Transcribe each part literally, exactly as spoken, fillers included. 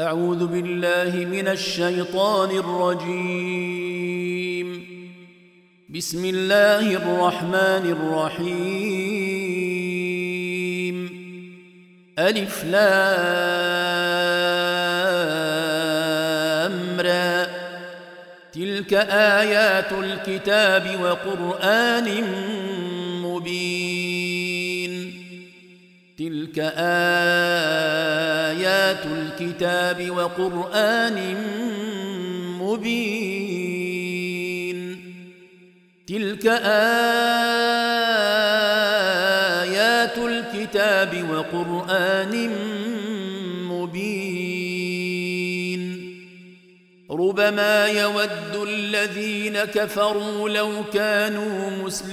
أعوذ بالله من الشيطان الرجيم. بسم الله الرحمن الرحيم. ألف لام را. تلك آيات الكتاب وقرآن مبين. تلك آيات الكتاب وقرآن مبين. تلك آيات الكتاب وقرآن مبين. ربما يود الذين كفروا لو كانوا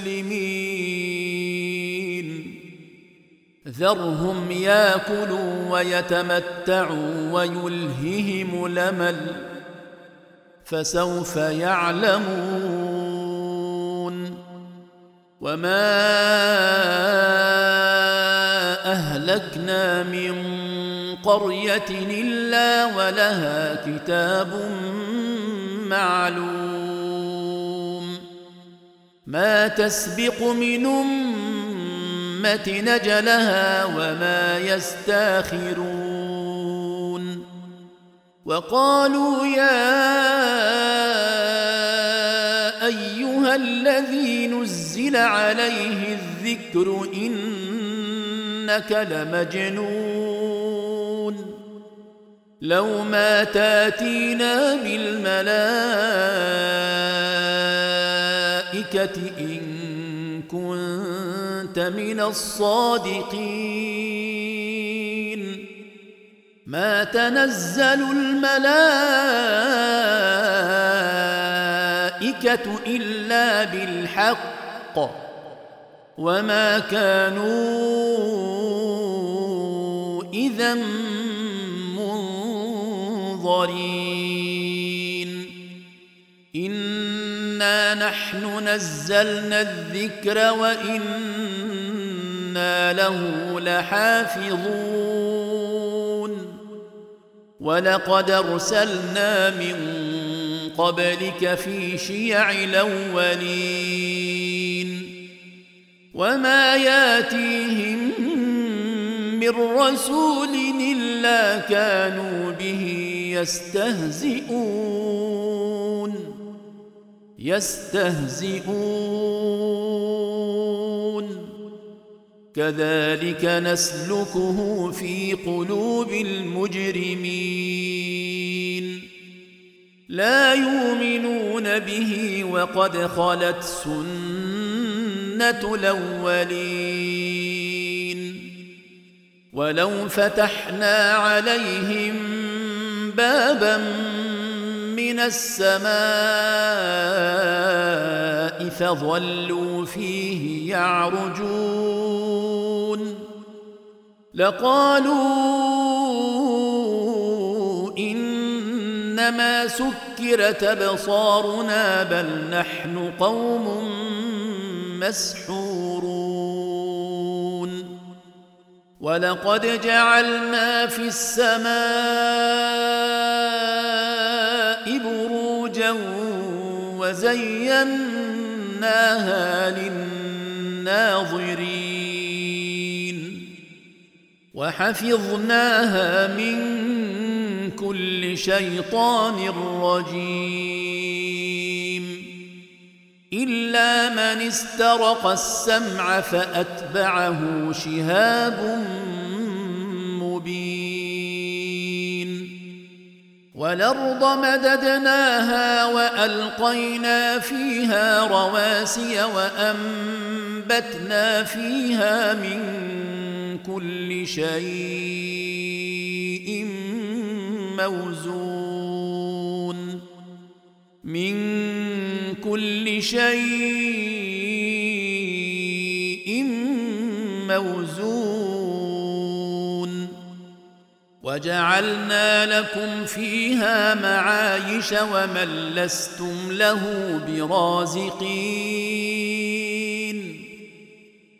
مسلمين. ذرهم ياكلوا ويتمتعوا ويلههم الأمل فسوف يعلمون. وما أهلكنا من قرية إلا ولها كتاب معلوم. ما تسبق من أمة نجلها وما يستاخرون. وقالوا يا أيها الذي نزل عليه الذكر إنك لمجنون. لو ما تاتينا بالملائكة إن كنت من الصادقين. ما تنزل الملائكة إلا بالحق وما كانوا إذا منظرين. إنا نحن نزلنا الذكر وإنا له لحافظون. ولقد أرسلنا من قبلك في شيع الأولين. وما ياتيهم من رسول إلا كانوا به يستهزئون يستهزئون. كذلك نسلكه في قلوب المجرمين. لا يؤمنون به وقد خلت سنة الأولين. ولو فتحنا عليهم بابا من السماء فظلوا فيه يعرجون لقالوا إنما سكرت أبصارنا بل نحن قوم مسحورون. ولقد جعلنا في السماء بروجا وزيناها للناظرين وحفظناها من كل شيطان رجيم. إلا من استرق السمع فأتبعه شهاب مبين. والأرض مددناها وألقينا فيها رواسي وأنبتنا فيها من كل شيء موزون. من كل شيء موزون. وجعلنا لكم فيها معايش ومن لستم له برازقين.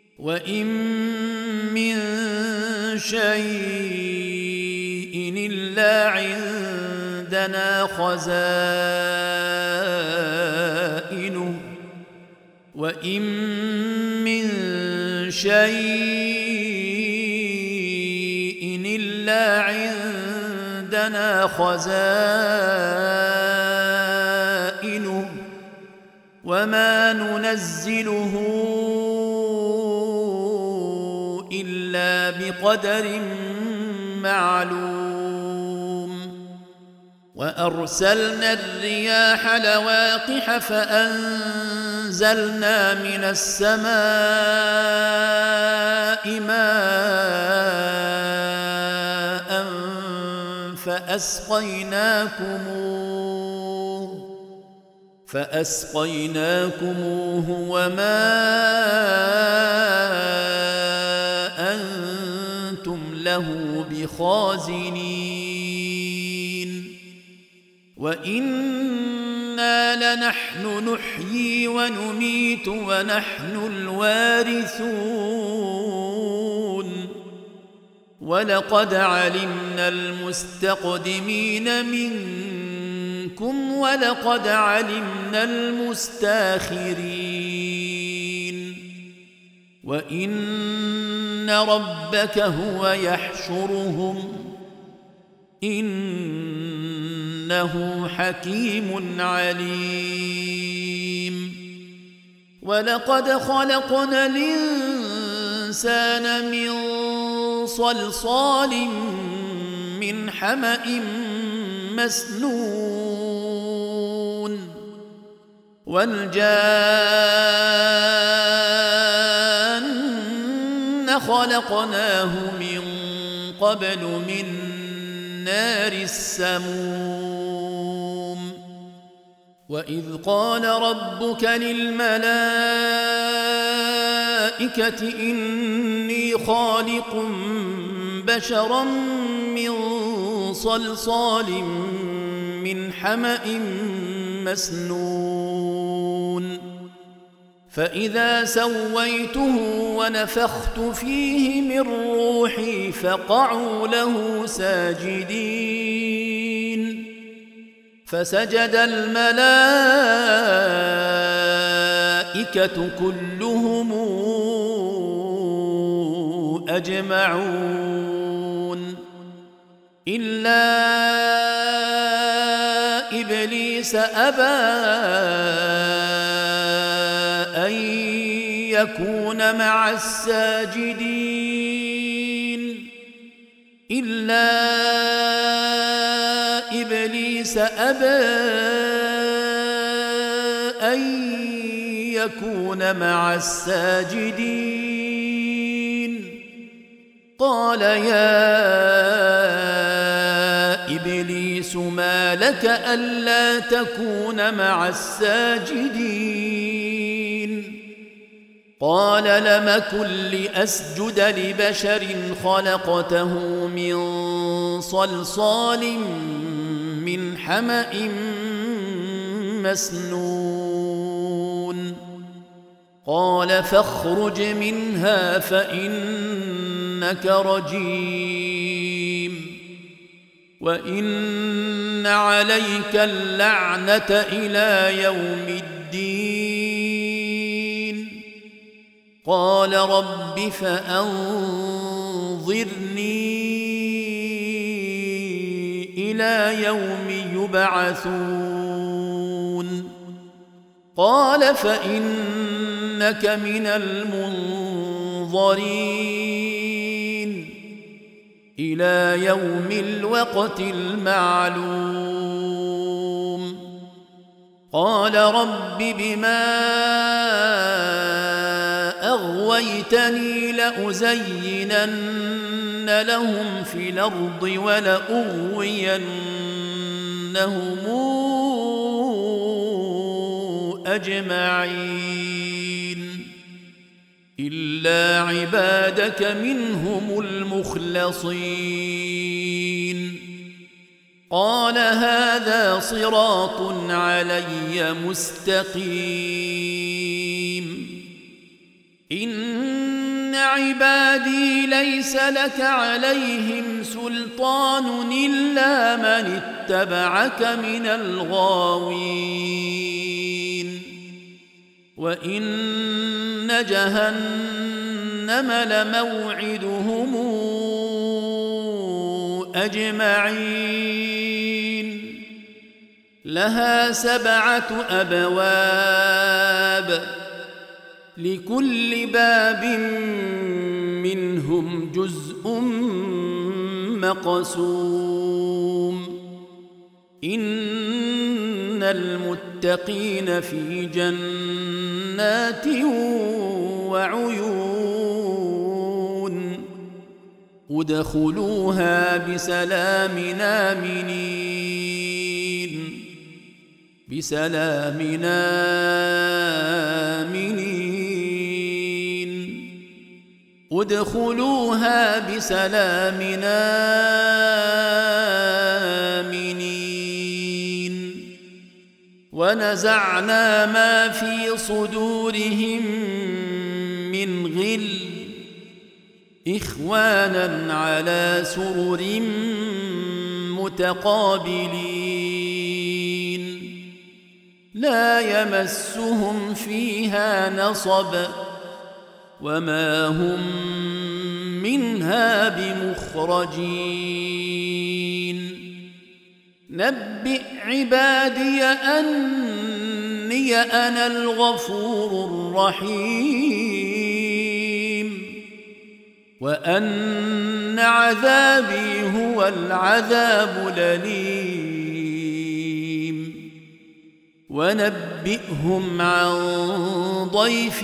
وإن من شيء إلا إلا عندنا خزائنه وإن من شيء إلا عندنا خزائنه وما ننزله إلا بقدر معلوم وأرسلنا الرياح لواقح فأنزلنا من السماء ماء فأسقيناكموه فأسقيناكموه وما أنتم له بخازنين وإنا لنحن نحيي ونميت ونحن الوارثون ولقد علمنا المستقدمين منكم ولقد علمنا المستاخرين وإن ربك هو يحشرهم إنه حكيم عليم ولقد خلقنا الإنسان من صلصال من حمأ مسنون والجان خلقناه من قبل من نار السموم وإذ قال ربك للملائكة إني خالق بشرا من صلصال من حمأ مسنون فإذا سويته ونفخت فيه من روحي فقعوا له ساجدين فسجد الملائكة كلهم أجمعون إلا إبليس أبى أن يكون مع الساجدين إلا إبليس أبى أن يكون مع الساجدين قال يا إبليس ما لك ألا تكون مع الساجدين قال لم أكن لأسجد لبشر خلقته من صلصال من حمأ مسنون قال فاخرج منها فإنك رجيم وإن عليك اللعنة إلى يوم الدين قال رب فأنظرني إلى يوم يبعثون قال فإنك من المنظرين إلى يوم الوقت المعلوم قال رب بما أغويتني لأزينن لهم في الأرض ولأغوينهم أجمعين إلا عبادك منهم المخلصين قال هذا صراط علي مستقيم إن عبادي ليس لك عليهم سلطان إلا من اتبعك من الغاوين وإن جهنم لموعدهم أجمعين لها سبعة أبواب لكل باب منهم جزء مقسوم إن المتقين في جنات وعيون ادخلوها بسلام آمنين بسلام آمنين ادخلوها بسلام آمنين ونزعنا ما في صدورهم من غل إخوانا على سرر متقابلين لا يمسهم فيها نصب وما هم منها بمخرجين نبئ عبادي أني أنا الغفور الرحيم وأن عذابي هو العذاب الأليم ونبئهم عن ضيف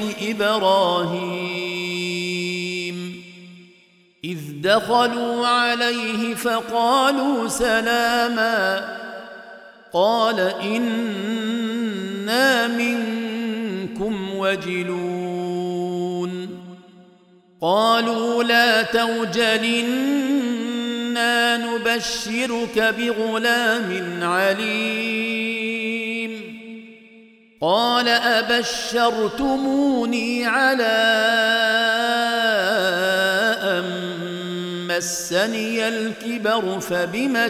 إبراهيم إذ دخلوا عليه فقالوا سلاما قال إنا منكم وجلون قالوا لا توجل إنا نبشرك بغلام عليم قال أبشرتموني على أن مسني الكبر فبم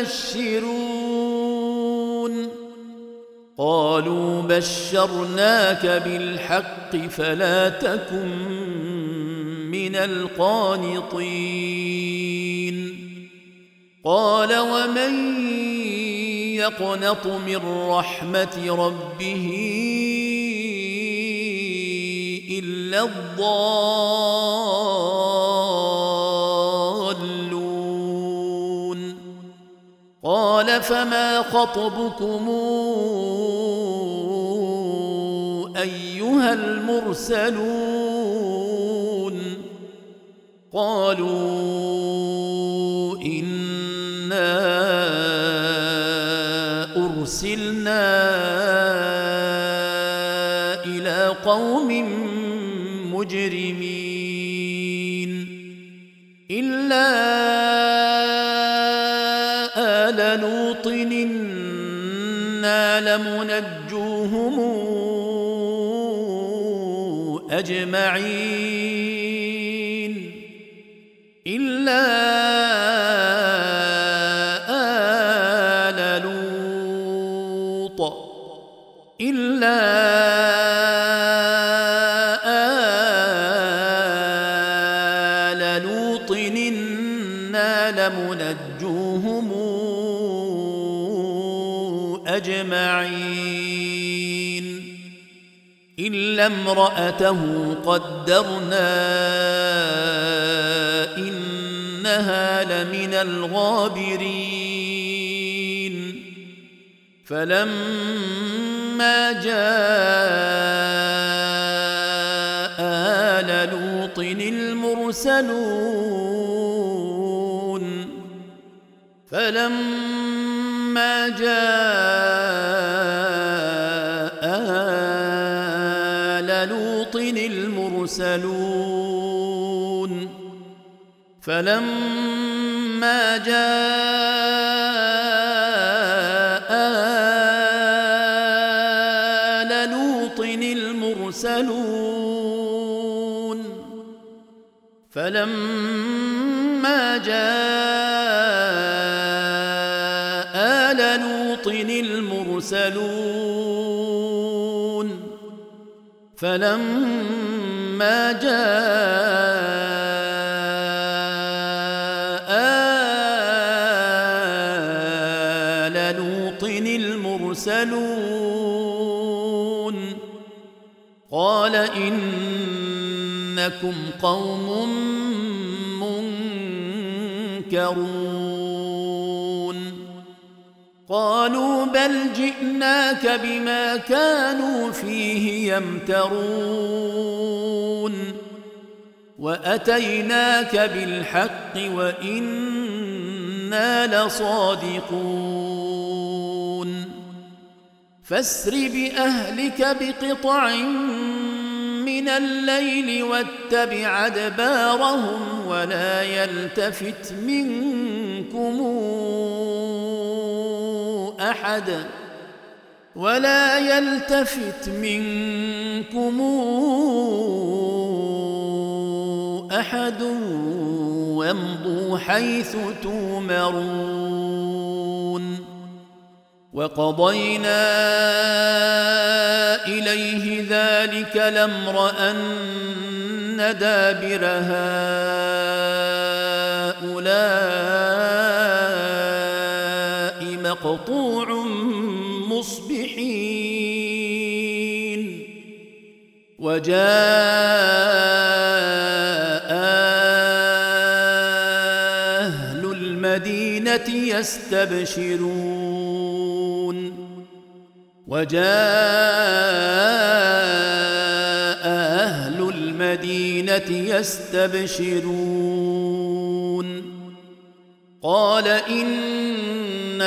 تبشرون قالوا بشرناك بالحق فلا تكن من القانطين قال ومن يقنط من رحمة ربه إلا الضالون قال فما خطبكم أيها المرسلون قالوا إنا أرسلنا إلى قوم مجرمين إلا آل لوط إنا لمنجوهم أجمعين إلا آل لوط إلا آل لوط إنا لمنجوهم أجمعين إلا امرأته قدرنا إنها لمن الغابرين فلما جاء آل لوط المرسلون فلما جاء آل لوط المرسلون فلما جاء آل لوط المرسلون فلما جاء آل لوط المرسلون فلما جاء آل لوط المرسلون قال إنكم قوم منكرون قالوا بل جئناك بما كانوا فيه يمترون وأتيناك بالحق وإنا لصادقون فاسر بأهلك بقطع من الليل واتبع أدبارهم ولا يلتفت منكم أحد ولا يلتفت منكم أحد وامضوا حيث تؤمرون وقضينا إليه ذلك الأمر أن دابر هؤلاء مقطوع مصبحين وجاء أهل المدينة يستبشرون وجاء أهل المدينة يستبشرون قال إن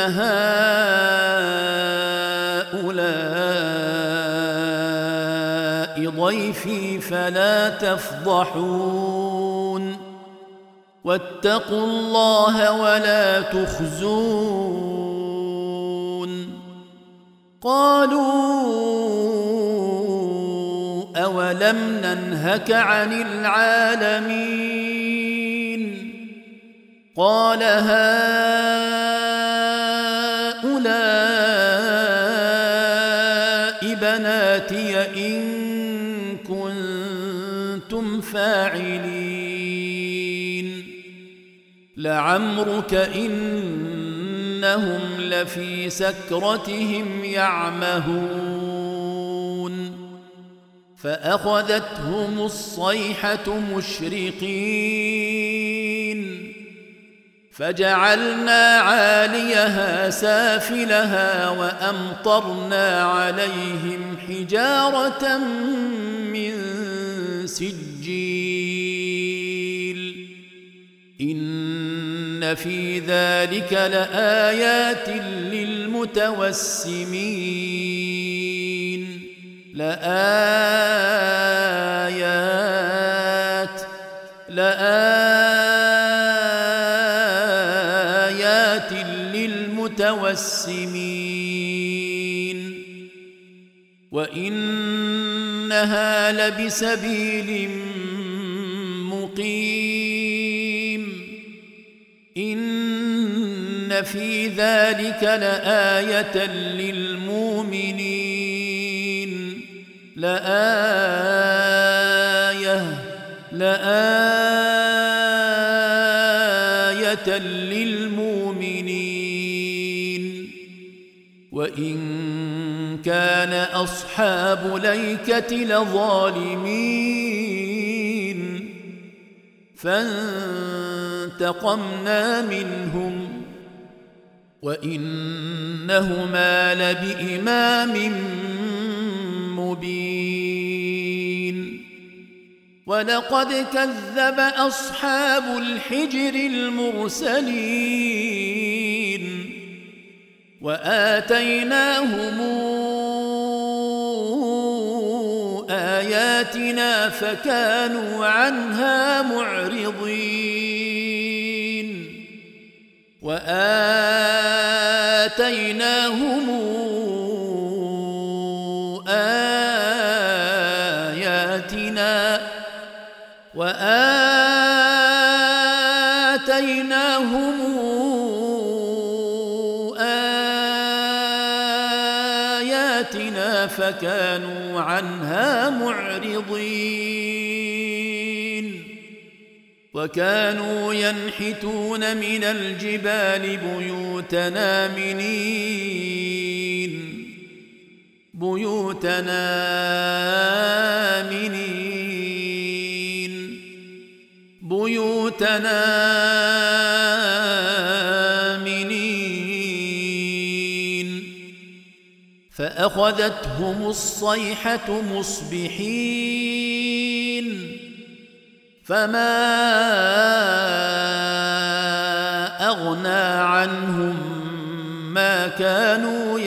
هؤلاء ضيفي فلا تفضحون واتقوا الله ولا تخزون قالوا أولم ننهك عن العالمين قال هؤلاء بناتي إن كنتم فاعلين لعمرك إنهم لفي سكرتهم يعمهون فأخذتهم الصيحة مشرقين فجعلنا عاليها سافلها وأمطرنا عليهم حجارة من سجيل إن في ذلك لآيات للمتوسمين لآيات لآيات للمتوسمين وإنها لبسبيل مقيم إن في ذلك لآية للمؤمنين لآية لآية للمؤمنين وإن كان أصحاب الأيكة لظالمين فانتقمنا منهم وإنهما لبإمام مبين ولقد كذب أصحاب الحجر المرسلين وآتيناهم آياتنا فكانوا عنها معرضين وآتيناهم آياتنا وآتيناهم بينهم آياتنا فكانوا عنها معرضين وكانوا ينحتون من الجبال بيوتنا آمنين بيوتنا آمنين بيوتنا آمنين فأخذتهم الصيحة مصبحين فما أغنى عنهم ما كانوا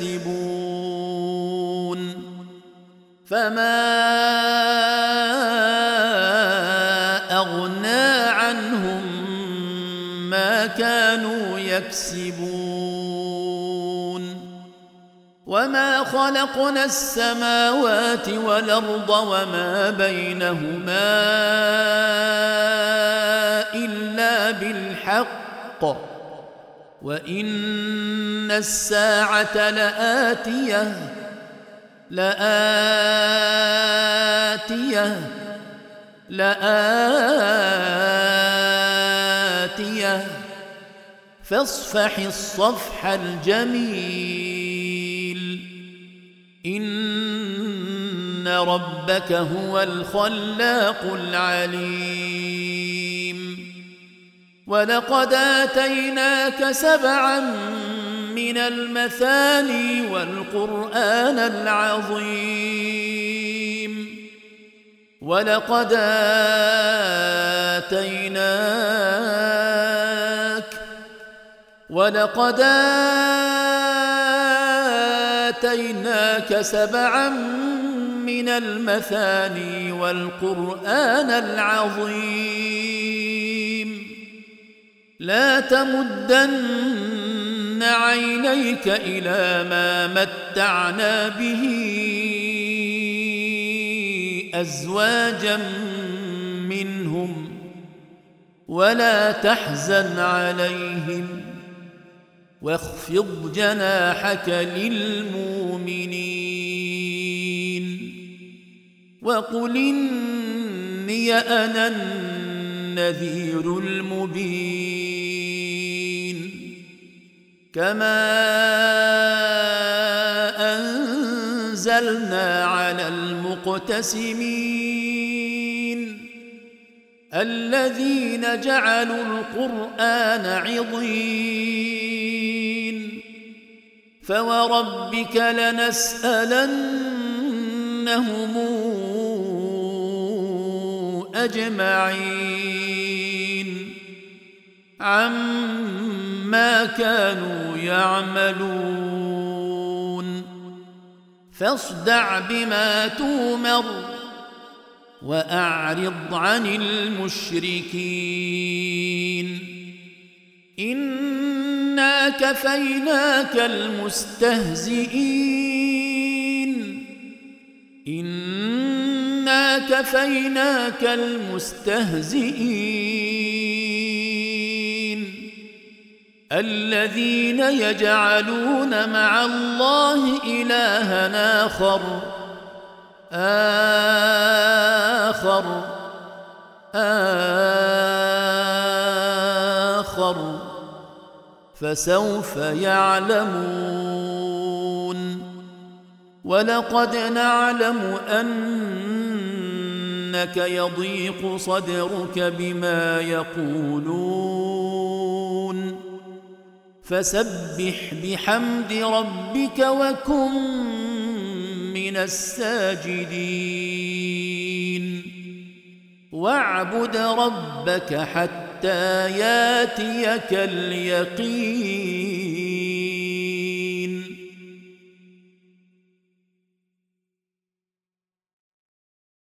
يكسبون فما أغنى عنهم ما كانوا يكسبون وما خلقنا السماوات والأرض وما بينهما إلا بالحق وإن الساعة لآتية لآتية لآتية فاصفح الصفح الجميل إن ربك هو الخلاق العليم ولقد آتيناك سبعا من المثاني والقرآن العظيم ولقد آتيناك ولقد آتيناك سبعا من المثاني والقرآن العظيم لا تمدن عينيك إلى ما متعنا به أزواجا منهم ولا تحزن عليهم واخفض جناحك للمؤمنين وقل إني أنا النذير المبين كما أنزلنا على المقتسمين الذين جعلوا القرآن عضين فوربك لنسألنهم أجمعين عما كانوا يعملون فاصدع بما تومر وأعرض عن المشركين إنا كفيناك المستهزئين إنا كفيناك المستهزئين الذين يجعلون مع الله إلها آخر آخر آخر فسوف يعلمون ولقد نعلم أنك يضيق صدرك بما يقولون فسبح بحمد ربك وكن من الساجدين واعبد ربك حتى ياتيك اليقين.